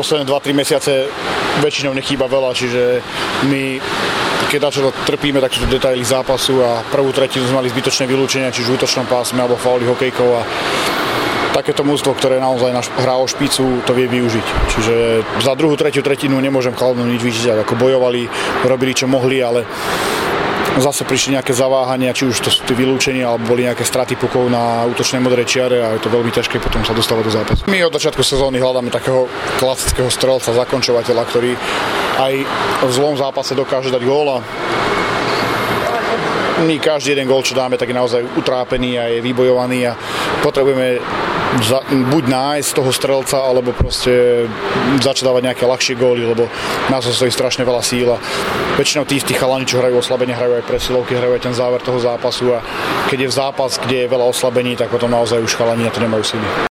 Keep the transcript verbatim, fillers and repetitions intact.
posledné dva tri mesiace väčšinou nechýba veľa, čiže my keď dačo trpíme, tak sú to detaily zápasu a prvú tretinu sme mali zbytočné vylúčenia, čiže v útočnom pásme alebo fauly hokejkov a takéto mužstvo, ktoré naozaj hrá o špicu, to vie využiť. Čiže za druhú, tretiu tretinu nemôžem Chladnom nič vyčítať, ako bojovali, robili čo mohli, ale zase prišli nejaké zaváhania, či už to sú tie vylúčenia, alebo boli nejaké straty pukov na útočnej modrej čiare a je to veľmi ťažké potom sa dostávať do zápasu. My od začiatku sezóny hľadáme takého klasického strelca, zakončovateľa, ktorý aj v zlom zápase dokáže dať góla. My každý jeden gól, čo dáme, tak je naozaj utrápený a je vybojovaný a potrebujeme za, buď nájsť toho strelca, alebo proste začať dávať nejaké ľahšie góly, lebo nás to stojí strašne veľa síl a väčšinou tí istí chalani, čo hrajú oslabenie, hrajú aj presilovky, hrajú aj ten záver toho zápasu a keď je v zápas, kde je veľa oslabení, tak potom naozaj už chalani na to nemajú síly.